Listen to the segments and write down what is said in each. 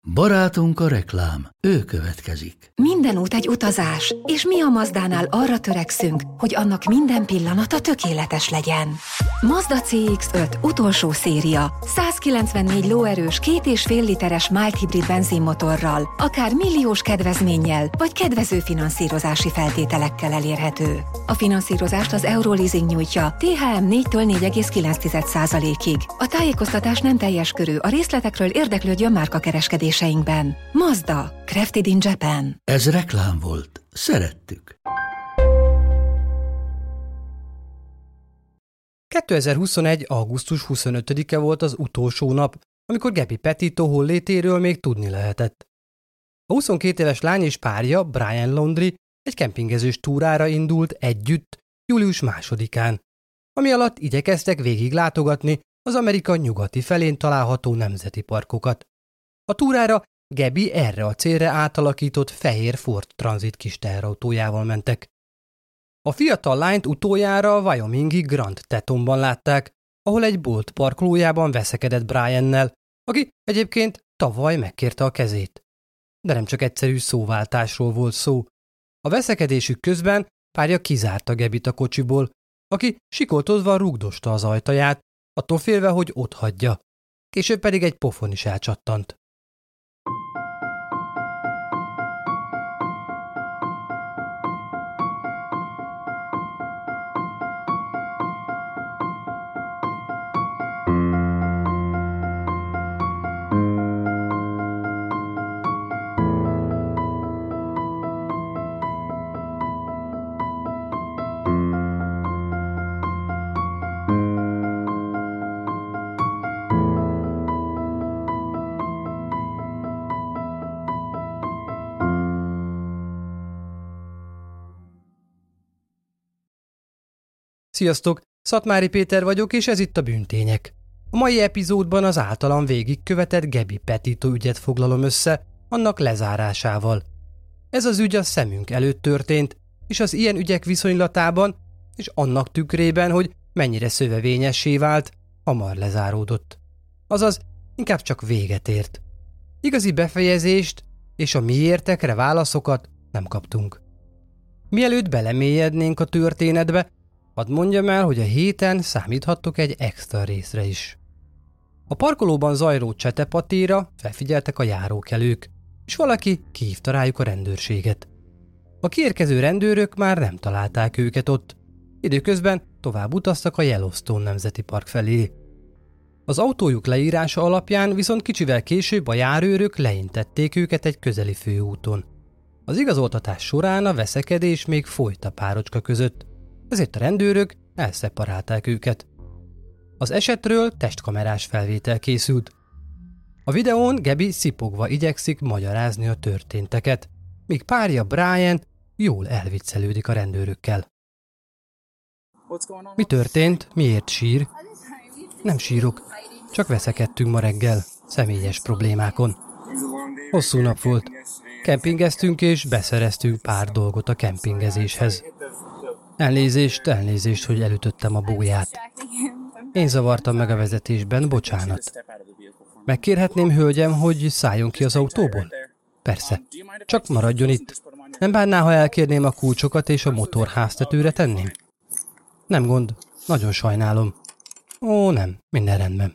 Barátunk a reklám, ő következik. Minden út egy utazás, és mi a Mazdánál arra törekszünk, hogy annak minden pillanata tökéletes legyen. Mazda CX-5 utolsó széria, 194 lóerős 2,5 literes mild hibrid benzinmotorral, akár milliós kedvezménnyel, vagy kedvező finanszírozási feltételekkel elérhető. A finanszírozást az Euroleasing nyújtja, THM 4-től 4,9%-ig. A tájékoztatás nem teljes körű, a részletekről érdeklődjön márkakereskedéseinkben. Mazda, crafted in Japan. Ez reklám volt. Szerettük. 2021. augusztus 25-e volt az utolsó nap, amikor Gabby Petito hollétéről még tudni lehetett. A 22 éves lány és párja, Brian Laundrie, egy kempingezős túrára indult együtt július 2-án, ami alatt igyekeztek végiglátogatni az Amerika nyugati felén található nemzeti parkokat. A túrára Gabby erre a célra átalakított fehér Ford Transit kis teherautójával mentek. A fiatal lányt utoljára a Wyomingi Grand Tetonban látták, ahol egy bolt parkolójában veszekedett Briannel, aki egyébként tavaly megkérte a kezét. De nem csak egyszerű szóváltásról volt szó. A veszekedésük közben párja kizárta Gabbyt a kocsiból, aki sikoltozva rúgdosta az ajtaját, attól félve, hogy otthagyja. Később pedig egy pofon is elcsattant. Sziasztok! Szatmári Péter vagyok, és ez itt a Bűntények. A mai epizódban az általam végigkövetett Gabby Petito ügyet foglalom össze, annak lezárásával. Ez az ügy a szemünk előtt történt, és az ilyen ügyek viszonylatában, és annak tükrében, hogy mennyire szövevényessé vált, hamar lezáródott. Azaz, inkább csak véget ért. Igazi befejezést és a miértekre válaszokat nem kaptunk. Mielőtt belemélyednénk a történetbe, hadd mondjam el, hogy a héten számíthattok egy extra részre is. A parkolóban zajló csetepatéra felfigyeltek a járókelők, és valaki kihívta rájuk a rendőrséget. A kiérkező rendőrök már nem találták őket ott, időközben tovább utaztak a Yellowstone Nemzeti Park felé. Az autójuk leírása alapján viszont kicsivel később a járőrök leintették őket egy közeli főúton. Az igazoltatás során a veszekedés még folyt a párocska között, ezért a rendőrök elszeparálták őket. Az esetről testkamerás felvétel készült. A videón Gabby szipogva igyekszik magyarázni a történteket, míg párja Brian jól elviccelődik a rendőrökkel. Mi történt? Miért sír? Nem sírok, csak veszekedtünk ma reggel, személyes problémákon. Hosszú nap volt. Kempingeztünk és beszereztünk pár dolgot a kempingezéshez. Elnézést, hogy elütöttem a bóját. Én zavartam meg a vezetésben, bocsánat. Megkérhetném, hölgyem, hogy szálljon ki az autóból? Persze. Csak maradjon itt. Nem bánná, ha elkérném a kulcsokat és a motor háztetőre tenném? Nem gond. Nagyon sajnálom. Ó, nem. Minden rendben.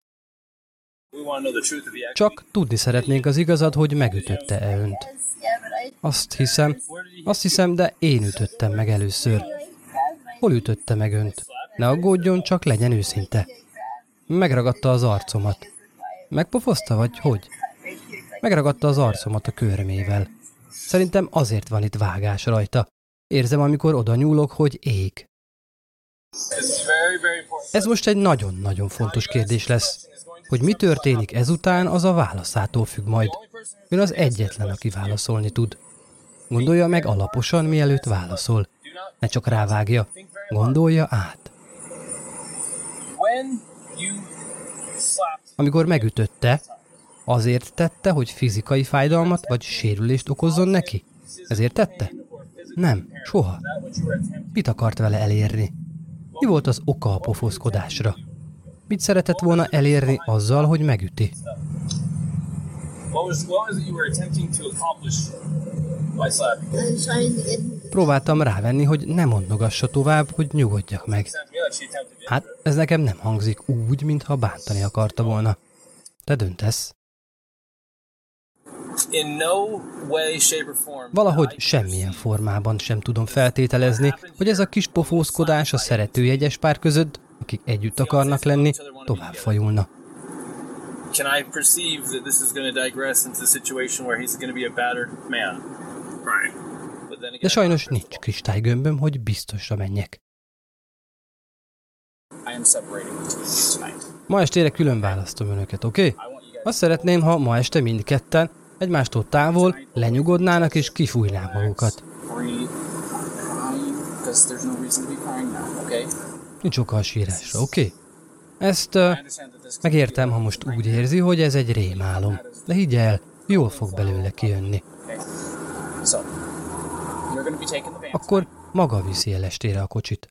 Csak tudni szeretnénk az igazat, hogy megütötte-e önt. Azt hiszem, de én ütöttem meg először. Hol ütötte meg önt? Ne aggódjon, csak legyen őszinte. Megragadta az arcomat. Megpofozta, vagy hogy? Megragadta az arcomat a körmével. Szerintem azért van itt vágás rajta. Érzem, amikor oda nyúlok, hogy ég. Ez most egy nagyon-nagyon fontos kérdés lesz. Hogy mi történik ezután, az a válaszától függ majd. Ön az egyetlen, aki válaszolni tud. Gondolja meg alaposan, mielőtt válaszol. Ne csak rávágja. Gondolja át. Amikor megütötte, azért tette, hogy fizikai fájdalmat vagy sérülést okozzon neki? Ezért tette? Nem, soha. Mit akart vele elérni? Mi volt az oka a pofozkodásra? Mit szeretett volna elérni azzal, hogy megüti? What was it you were attempting to accomplish by slapping? Próbáltam rávenni, hogy ne mondogassa tovább, hogy nyugodjak meg. Hát, ez nekem nem hangzik úgy, mintha bántani akarta volna. Te döntesz. Valahogy semmilyen formában sem tudom feltételezni, hogy ez a kis pofózkodás a szeretőjegyes pár között, akik együtt akarnak lenni, tovább fajulna. Can I perceive that this is going to digress into a situation where he's going to be a battered man? Right. De sajnos nincs kristálygömböm, hogy biztosra menjek. Ma estére külön választom önöket, oké? Azt szeretném, ha ma este mindketten egymástól távol lenyugodnának és kifújnák magukat. Nincs oka a sírásra, oké? Ezt megértem, ha most úgy érzi, hogy ez egy rémálom. De higgy el, jól fog belőle kijönni. Akkor maga viszi el estére a kocsit.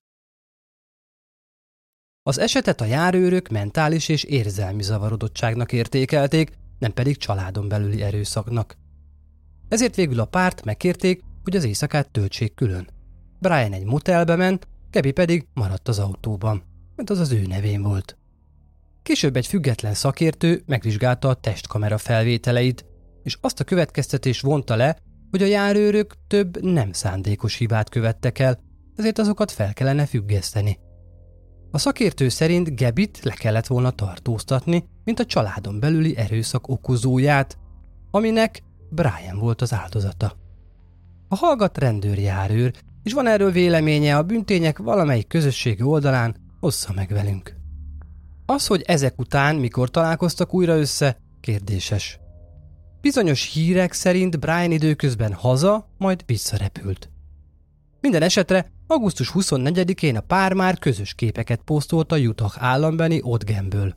Az esetet a járőrök mentális és érzelmi zavarodottságnak értékelték, nem pedig családon belüli erőszaknak. Ezért végül a párt megkérték, hogy az éjszakát töltsék külön. Brian egy motelbe ment, Gabby pedig maradt az autóban, mert az az ő nevén volt. Később egy független szakértő megvizsgálta a testkamera felvételeit, és azt a következtetést vonta le, hogy a járőrök több nem szándékos hibát követtek el, ezért azokat fel kellene függeszteni. A szakértő szerint Gabbyt le kellett volna tartóztatni, mint a családon belüli erőszak okozóját, aminek Brian volt az áldozata. A hallgat rendőrjárőr, és van erről véleménye a bűntények valamelyik közösségi oldalán, ossza meg velünk. Az, hogy ezek után mikor találkoztak újra össze, kérdéses. Bizonyos hírek szerint Brian időközben haza, majd visszarepült. Minden esetre augusztus 24-én a pár már közös képeket posztolt a Utah állambeli Ogdenből.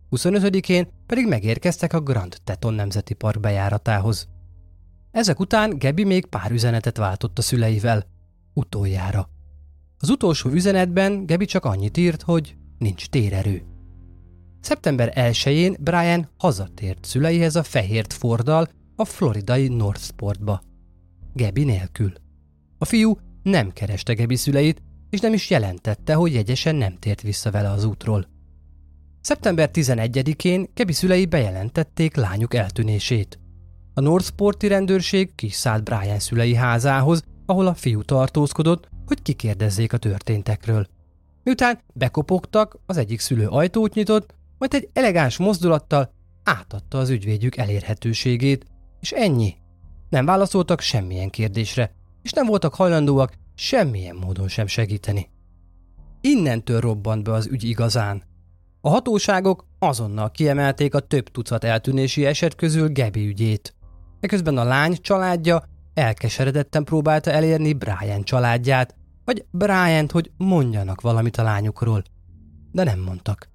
25-én pedig megérkeztek a Grand Teton Nemzeti Park bejáratához. Ezek után Gabby még pár üzenetet váltott a szüleivel. Utoljára. Az utolsó üzenetben Gabby csak annyit írt, hogy nincs térerő. Szeptember 1-én Brian hazatért szüleihez a Fehér Forddal a floridai Northportba. Gabby nélkül. A fiú nem kereste Gabby szüleit, és nem is jelentette, hogy jegyesen nem tért vissza vele az útról. Szeptember 11-én Gabby szülei bejelentették lányuk eltűnését. A Northporti rendőrség kiszállt Brian szülei házához, ahol a fiú tartózkodott, hogy kikérdezzék a történtekről. Miután bekopogtak, az egyik szülő ajtót nyitott, majd egy elegáns mozdulattal átadta az ügyvédjük elérhetőségét, és ennyi. Nem válaszoltak semmilyen kérdésre, és nem voltak hajlandóak semmilyen módon sem segíteni. Innentől robbant be az ügy igazán. A hatóságok azonnal kiemelték a több tucat eltűnési eset közül Gabby ügyét. Eközben a lány családja elkeseredetten próbálta elérni Brian családját, vagy Briant, hogy mondjanak valamit a lányukról. De nem mondtak.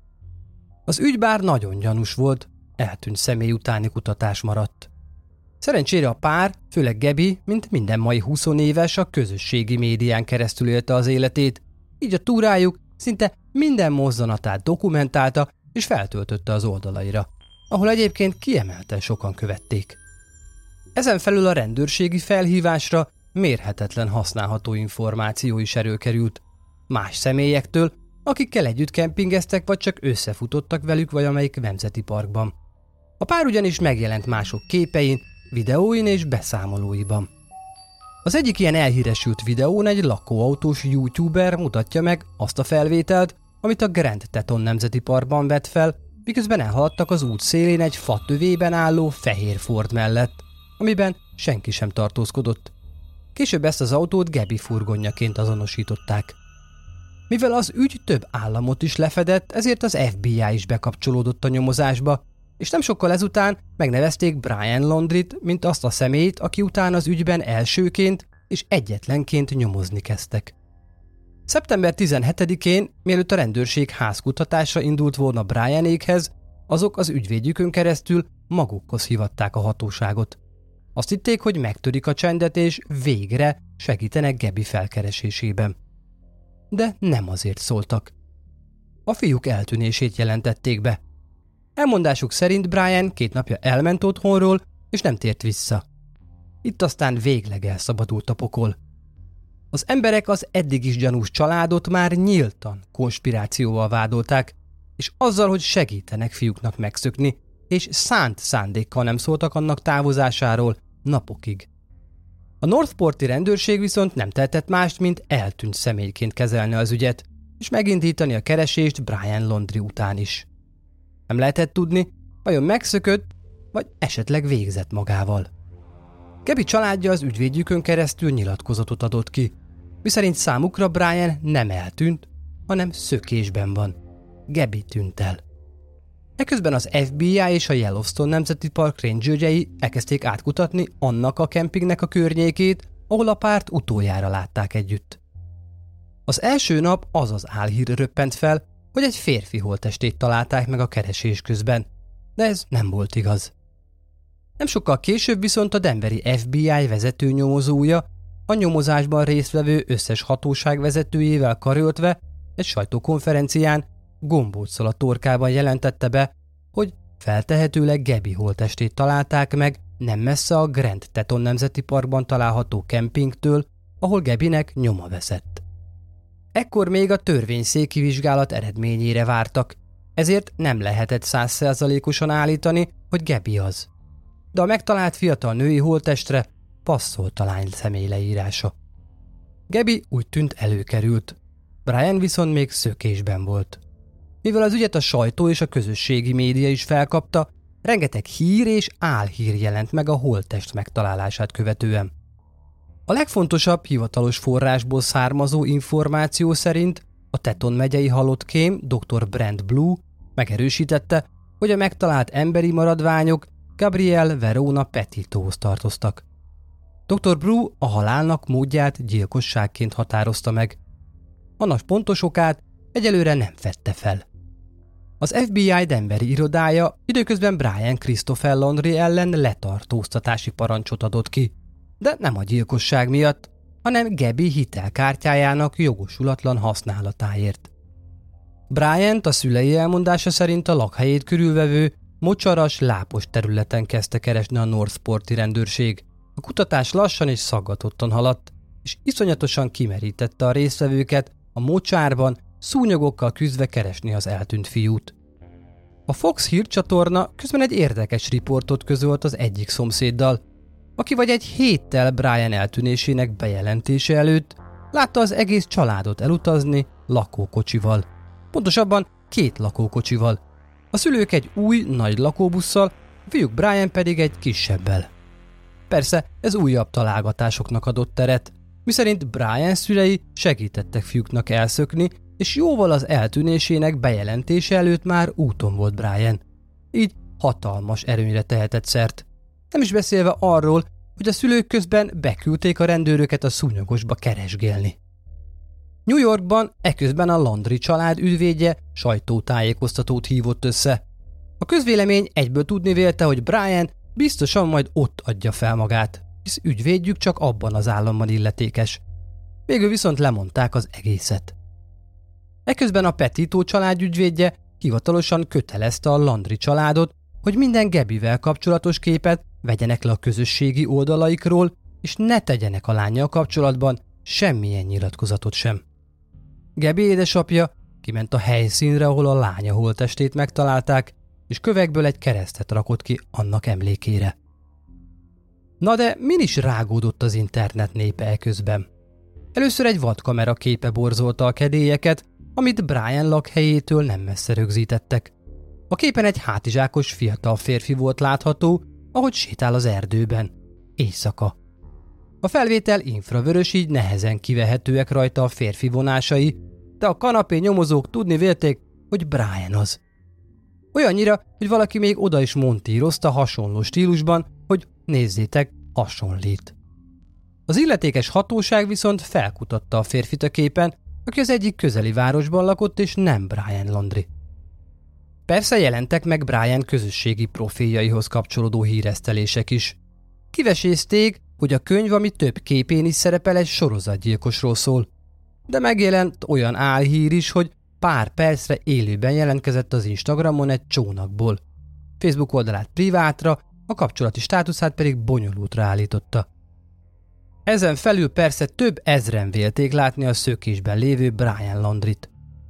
Az ügy bár nagyon gyanús volt, eltűnt személy utáni kutatás maradt. Szerencsére a pár, főleg Gabby, mint minden mai 20 éves, a közösségi médián keresztül élte az életét, így a túrájuk szinte minden mozzanatát dokumentálta és feltöltötte az oldalaira, ahol egyébként kiemelten sokan követték. Ezen felül a rendőrségi felhívásra mérhetetlen használható információ is előkerült. Más személyektől, akikkel együtt kempingeztek, vagy csak összefutottak velük valamelyik nemzeti parkban. A pár ugyanis megjelent mások képein, videóin és beszámolóiban. Az egyik ilyen elhíresült videón egy lakóautós youtuber mutatja meg azt a felvételt, amit a Grand Teton Nemzeti Parkban vett fel, miközben elhaladtak az út szélén egy fatövében álló fehér Ford mellett, amiben senki sem tartózkodott. Később ezt az autót Gabby furgonjaként azonosították. Mivel az ügy több államot is lefedett, ezért az FBI is bekapcsolódott a nyomozásba, és nem sokkal ezután megnevezték Brian Laundrie-t, mint azt a személyt, aki után az ügyben elsőként és egyetlenként nyomozni kezdtek. Szeptember 17-én, mielőtt a rendőrség házkutatásra indult volna Brianékhez, azok az ügyvédjükön keresztül magukhoz hívatták a hatóságot. Azt hitték, hogy megtörik a csendet és végre segítenek Gabby felkeresésében. De nem azért szóltak. A fiúk eltűnését jelentették be. Elmondásuk szerint Brian 2 napja elment otthonról, és nem tért vissza. Itt aztán végleg elszabadult a pokol. Az emberek az eddig is gyanús családot már nyíltan konspirációval vádolták, és azzal, hogy segítenek fiúknak megszökni, és szánt szándékkal nem szóltak annak távozásáról napokig. A Northporti rendőrség viszont nem tehetett mást, mint eltűnt személyként kezelni az ügyet, és megindítani a keresést Brian Laundrie után is. Nem lehetett tudni, vajon megszökött, vagy esetleg végzett magával. Gabby családja az ügyvédjükön keresztül nyilatkozatot adott ki, miszerint számukra Brian nem eltűnt, hanem szökésben van. Gabby tűnt el. Eközben az FBI és a Yellowstone Nemzeti Park rangerjei elkezdték átkutatni annak a kempingnek a környékét, ahol a párt utoljára látták együtt. Az első nap az álhír röppent fel, hogy egy férfi holttestét találták meg a keresés közben, de ez nem volt igaz. Nem sokkal később viszont a denveri FBI vezetőnyomozója a nyomozásban résztvevő összes hatóság vezetőjével karöltve egy sajtókonferencián gombóccal a torkában jelentette be, hogy feltehetőleg Gabby holttestét találták meg nem messze a Grand Teton Nemzeti Parkban található kempingtől, ahol Gabbynek nyoma veszett. Ekkor még a törvényszéki vizsgálat eredményére vártak, ezért nem lehetett 100%-osan állítani, hogy Gabby az. De a megtalált fiatal női holttestre passzolt a lány személyleírása. Gabby úgy tűnt előkerült, Brian viszont még szökésben volt. Mivel az ügyet a sajtó és a közösségi média is felkapta, rengeteg hír és álhír jelent meg a holttest megtalálását követően. A legfontosabb hivatalos forrásból származó információ szerint a Teton megyei halottkém dr. Brent Blue megerősítette, hogy a megtalált emberi maradványok Gabrielle Verona Petitohoz tartoztak. Dr. Blue a halálnak módját gyilkosságként határozta meg. Annak pontos okát egyelőre nem fedte fel. Az FBI denveri irodája időközben Brian Christopher Laundrie ellen letartóztatási parancsot adott ki, de nem a gyilkosság miatt, hanem Gabby hitelkártyájának jogosulatlan használatáért. Bryant a szülei elmondása szerint a lakhelyét körülvevő, mocsaras, lápos területen kezdte keresni a Northporti rendőrség. A kutatás lassan és szaggatottan haladt, és iszonyatosan kimerítette a résztvevőket a mocsárban, szúnyogokkal küzdve keresni az eltűnt fiút. A Fox hírcsatorna közben egy érdekes riportot közölt az egyik szomszéddal, aki vagy egy héttel Brian eltűnésének bejelentése előtt látta az egész családot elutazni lakókocsival. Pontosabban 2 lakókocsival. A szülők egy új, nagy lakóbusszal, a fiúk Brian pedig egy kisebbel. Persze ez újabb találgatásoknak adott teret, miszerint Brian szülei segítettek fiúknak elszökni, és jóval az eltűnésének bejelentése előtt már úton volt Brian. Így hatalmas erőnyre tehetett szert. Nem is beszélve arról, hogy a szülők közben beküldték a rendőröket a szúnyogosba keresgélni. New Yorkban eközben a Laundrie család ügyvédje sajtótájékoztatót hívott össze. A közvélemény egyből tudni vélte, hogy Brian biztosan majd ott adja fel magát, hisz ügyvédjük csak abban az államban illetékes. Végül viszont lemondták az egészet. Eközben a Petito család ügyvédje hivatalosan kötelezte a Laundrie családot, hogy minden Gabbyvel kapcsolatos képet vegyenek le a közösségi oldalaikról, és ne tegyenek a lánnyal kapcsolatban semmilyen nyilatkozatot sem. Gabby édesapja kiment a helyszínre, ahol a lánya holttestét megtalálták, és kövekből egy keresztet rakott ki annak emlékére. Na de min is rágódott az internet népe eközben? Először egy vadkamera képe borzolta a kedélyeket, amit Brian lakhelyétől nem messze rögzítettek. A képen egy hátizsákos fiatal férfi volt látható, ahogy sétál az erdőben. Éjszaka. A felvétel infravörös, így nehezen kivehetőek rajta a férfi vonásai, de a kanapé nyomozók tudni vélték, hogy Brian az. Olyannyira, hogy valaki még oda is montírozta hasonló stílusban, hogy nézzétek, hasonlít. Az illetékes hatóság viszont felkutatta a férfit a képen, aki az egyik közeli városban lakott, és nem Brian Laundrie. Persze jelentek meg Brian közösségi profiljaihoz kapcsolódó híresztelések is. Kivesézték, hogy a könyv, ami több képén is szerepel, egy sorozatgyilkosról szól. De megjelent olyan álhír is, hogy pár percre élőben jelentkezett az Instagramon egy csónakból. Facebook oldalát privátra, a kapcsolati státuszát pedig bonyolultra állította. Ezen felül persze több ezren vélték látni a szökésben lévő Brian Laundryt.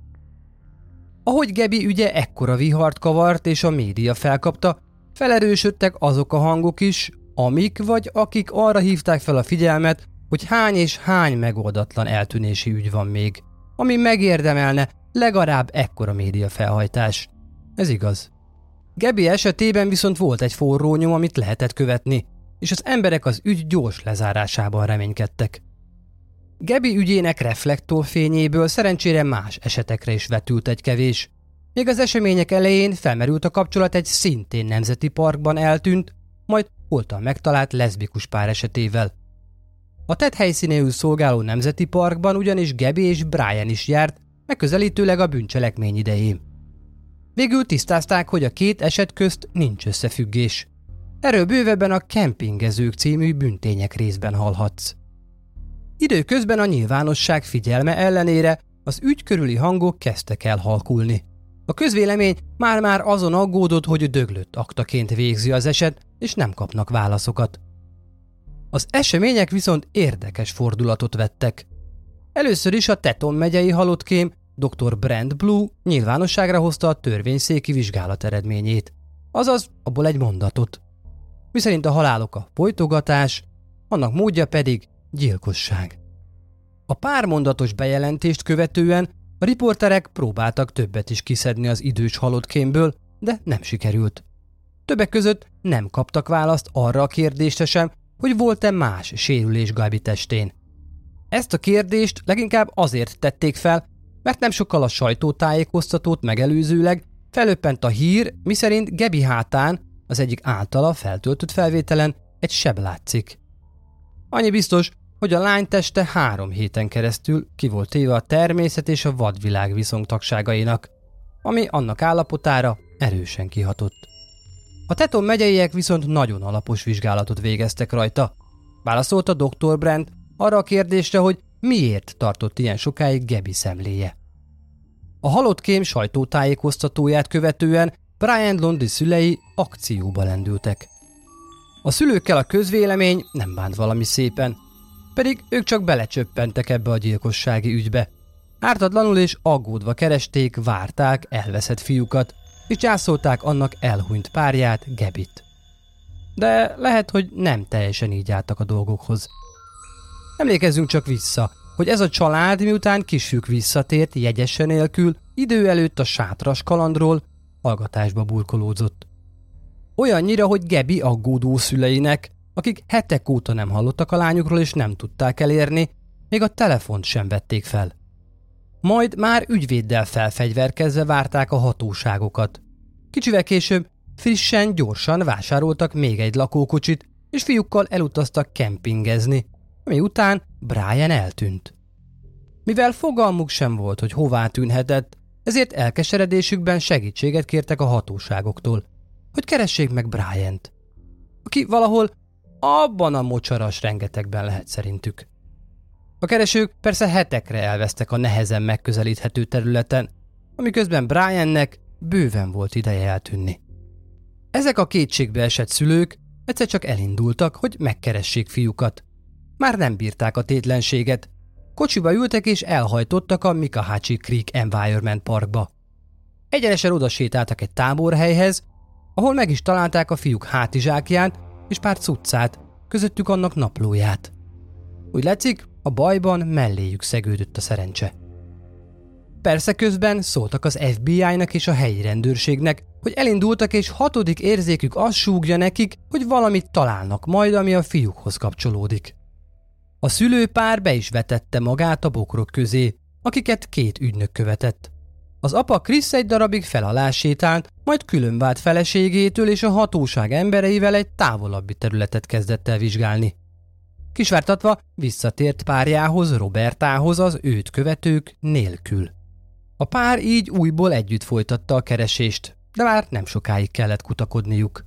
Ahogy Gabby ügye ekkora vihart kavart és a média felkapta, felerősödtek azok a hangok is, amik vagy akik arra hívták fel a figyelmet, hogy hány és hány megoldatlan eltűnési ügy van még, ami megérdemelne legalább ekkora média felhajtás. Ez igaz. Gabby esetében viszont volt egy forró nyom, amit lehetett követni, és az emberek az ügy gyors lezárásában reménykedtek. Gabby ügyének reflektorfényéből szerencsére más esetekre is vetült egy kevés. Még az események elején felmerült a kapcsolat egy szintén nemzeti parkban eltűnt, majd holtan megtalált leszbikus pár esetével. A tett helyszínéül szolgáló nemzeti parkban ugyanis Gabby és Brian is járt, megközelítőleg a bűncselekmény idején. Végül tisztázták, hogy a két eset közt nincs összefüggés. Erről bővebben a Kempingezők című bűntények részben hallhatsz. Időközben a nyilvánosság figyelme ellenére az ügy körüli hangok kezdtek el halkulni. A közvélemény már-már azon aggódott, hogy döglött aktaként végzi az eset, és nem kapnak válaszokat. Az események viszont érdekes fordulatot vettek. Először is a Teton megyei halottkém dr. Brent Blue nyilvánosságra hozta a törvényszéki vizsgálat eredményét, azaz abból egy mondatot, miszerint a halál oka folytogatás, annak módja pedig gyilkosság. A pármondatos bejelentést követően a riporterek próbáltak többet is kiszedni az idős halottkémből, de nem sikerült. Többek között nem kaptak választ arra a kérdésre sem, hogy volt-e más sérülés Gabby testén. Ezt a kérdést leginkább azért tették fel, mert nem sokkal a sajtótájékoztatót megelőzőleg felöppent a hír, miszerint Gabby hátán az egyik általa feltöltött felvételen egy seb látszik. Annyi biztos, hogy a lány teste 3 héten keresztül ki volt téve a természet és a vadvilág viszontagságainak, ami annak állapotára erősen kihatott. A Teton megyeiek viszont nagyon alapos vizsgálatot végeztek rajta. Válaszolt a Dr. Brent arra a kérdésre, hogy miért tartott ilyen sokáig Gabby szemléje. A halottkém sajtótájékoztatóját követően Brian Laundry szülei akcióba lendültek. A szülőkkel a közvélemény nem bánt valami szépen, pedig ők csak belecsöppentek ebbe a gyilkossági ügybe. Ártatlanul és aggódva keresték, várták elveszett fiúkat, és gyászolták annak elhunyt párját, Gabbyt. De lehet, hogy nem teljesen így álltak a dolgokhoz. Emlékezzünk csak vissza, hogy ez a család miután kisfiúk visszatért jegyese nélkül idő előtt a sátras kalandról hallgatásba burkolódzott. Olyannyira, hogy Gabby aggódó szüleinek, akik hetek óta nem hallottak a lányukról és nem tudták elérni, még a telefont sem vették fel. Majd már ügyvéddel felfegyverkezve várták a hatóságokat. Kicsivel később frissen, gyorsan vásároltak még egy lakókocsit, és fiúkkal elutaztak kempingezni, ami után Brian eltűnt. Mivel fogalmuk sem volt, hogy hová tűnhetett, ezért elkeseredésükben segítséget kértek a hatóságoktól, hogy keressék meg Briant, aki valahol abban a mocsaras rengetegben lehet szerintük. A keresők persze hetekre elvesztek a nehezen megközelíthető területen, amiközben Briannek bőven volt ideje eltűnni. Ezek a kétségbe esett szülők egyszer csak elindultak, hogy megkeressék fiúkat. Már nem bírták a tétlenséget. Kocsiba ültek és elhajtottak a Mikahatchee Creek Environment Parkba. Egyenesen oda sétáltak egy táborhelyhez, ahol meg is találták a fiúk hátizsákját és pár cuccát, közöttük annak naplóját. Úgy látszik, a bajban melléjük szegődött a szerencse. Persze közben szóltak az FBI-nak és a helyi rendőrségnek, hogy elindultak és 6. érzékük azt súgja nekik, hogy valamit találnak majd, ami a fiúkhoz kapcsolódik. A szülőpár be is vetette magát a bokrok közé, akiket 2 ügynök követett. Az apa Chris egy darabig fel alá sétált, majd külön vált feleségétől és a hatóság embereivel egy távolabbi területet kezdett el vizsgálni. Kisvártatva visszatért párjához, Robertához az őt követők nélkül. A pár így újból együtt folytatta a keresést, de már nem sokáig kellett kutakodniuk.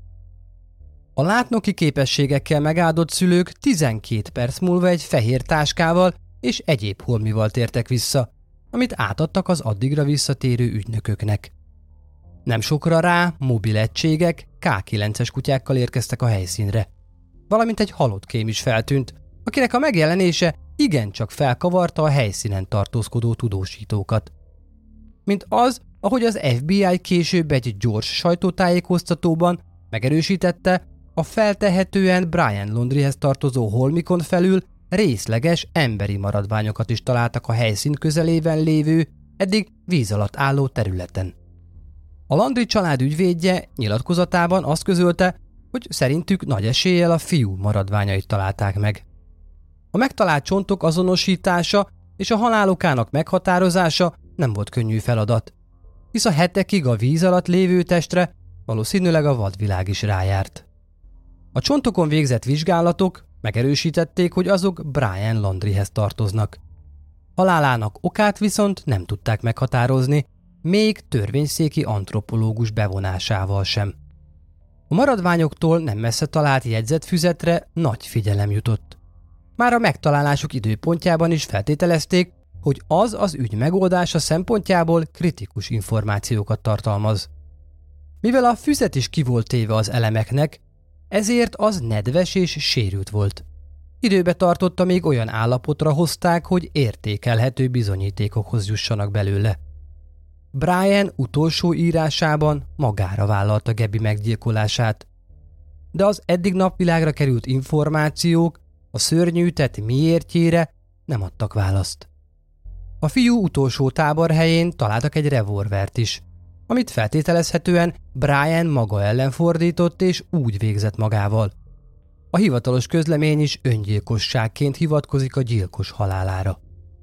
A látnoki képességekkel megáldott szülők 12 perc múlva egy fehér táskával és egyéb holmival tértek vissza, amit átadtak az addigra visszatérő ügynököknek. Nem sokra rá mobil egységek, K9-es kutyákkal érkeztek a helyszínre. Valamint egy halott kém is feltűnt, akinek a megjelenése igencsak felkavarta a helyszínen tartózkodó tudósítókat. Mint az, ahogy az FBI később egy gyors sajtótájékoztatóban megerősítette, a feltehetően Brian Laundriehez tartozó holmikon felül részleges emberi maradványokat is találtak a helyszín közelében lévő, eddig víz alatt álló területen. A Landry család ügyvédje nyilatkozatában azt közölte, hogy szerintük nagy eséllyel a fiú maradványait találták meg. A megtalált csontok azonosítása és a halálokának meghatározása nem volt könnyű feladat, hisz a hetekig a víz alatt lévő testre valószínűleg a vadvilág is rájárt. A csontokon végzett vizsgálatok megerősítették, hogy azok Brian Laundriehez tartoznak. Halálának okát viszont nem tudták meghatározni, még törvényszéki antropológus bevonásával sem. A maradványoktól nem messze talált jegyzetfüzetre nagy figyelem jutott. Már a megtalálásuk időpontjában is feltételezték, hogy az ügy megoldása szempontjából kritikus információkat tartalmaz. Mivel a füzet is ki volt téve az elemeknek, ezért az nedves és sérült volt. Időbe tartotta, még olyan állapotra hozták, hogy értékelhető bizonyítékokhoz jussanak belőle. Brian utolsó írásában magára vállalta Gabby meggyilkolását, de az eddig napvilágra került információk a szörnyű tett miértjére nem adtak választ. A fiú utolsó táborhelyén találtak egy revolvert is, amit feltételezhetően Brian maga ellen fordított és úgy végzett magával. A hivatalos közlemény is öngyilkosságként hivatkozik a gyilkos halálára.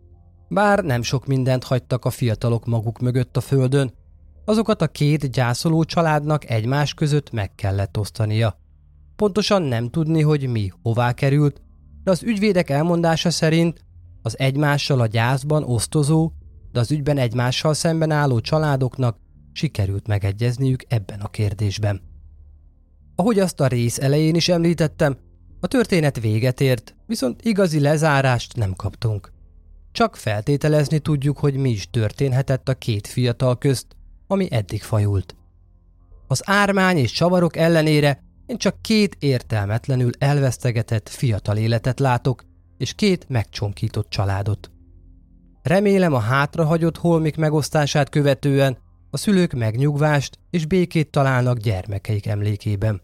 Bár nem sok mindent hagytak a fiatalok maguk mögött a földön, azokat a két gyászoló családnak egymás között meg kellett osztania. Pontosan nem tudni, hogy mi hová került, de az ügyvédek elmondása szerint az egymással a gyászban osztozó, de az ügyben egymással szemben álló családoknak sikerült megegyezniük ebben a kérdésben. Ahogy azt a rész elején is említettem, a történet véget ért, viszont igazi lezárást nem kaptunk. Csak feltételezni tudjuk, hogy mi is történhetett a két fiatal közt, ami eddig fajult. Az ármány és csavarok ellenére én csak két értelmetlenül elvesztegetett fiatal életet látok, és két megcsonkított családot. Remélem, a hátrahagyott holmik megosztását követően a szülők megnyugvást és békét találnak gyermekeik emlékében.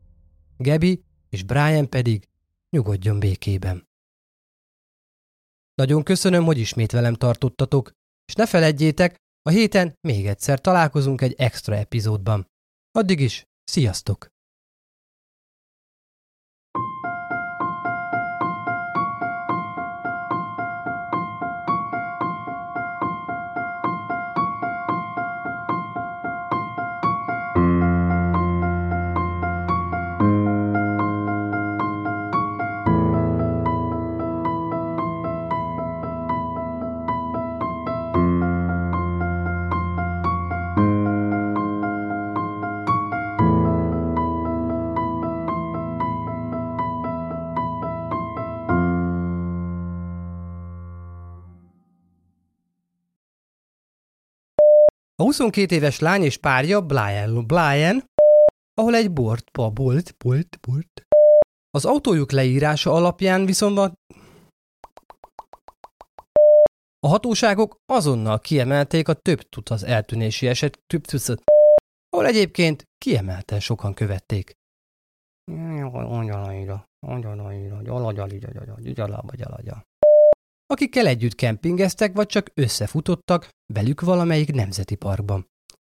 Gabby és Brian pedig nyugodjon békében. Nagyon köszönöm, hogy ismét velem tartottatok, és ne feledjétek, a héten még egyszer találkozunk egy extra epizódban. Addig is, sziasztok! A 22 éves lány és párja Brian, ahol egy bolt. Az autójuk leírása alapján viszont a hatóságok azonnal kiemelték a több az eltűnési eset, ahol egyébként kiemelten sokan követték. Akikkel együtt kempingeztek, vagy csak összefutottak velük valamelyik nemzeti parkban.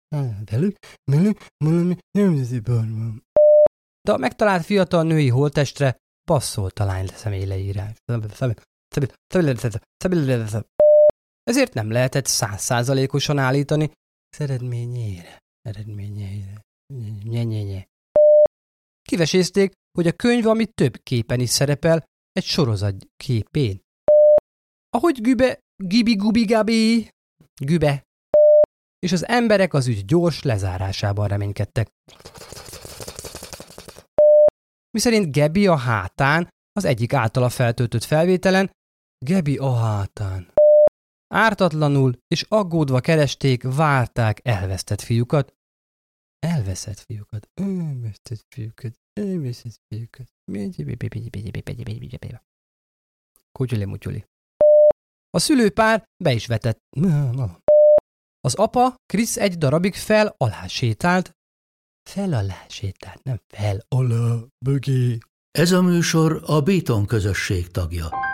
De a megtalált fiatal női holttestre passzolt a lány személyleírás. Ezért nem lehetett 100%-osan állítani eredményére. Kivesézték, hogy a könyv, ami több képen is szerepel, egy sorozat képén. Ahogy Gübe, és az emberek az ügy gyors lezárásában reménykedtek. Miszerint Gabby a hátán, az egyik általa feltöltött felvételen, Gabby a hátán. Ártatlanul és aggódva keresték, várták elvesztett fiúkat. Elveszett fiúkat. Kutyuli-mutyuli. A szülőpár be is vetett. Az apa, Chris egy darabig fel-alá sétált. Fel-alá sétált, nem fel-alá, bögé. Ez a műsor a Béton közösség tagja.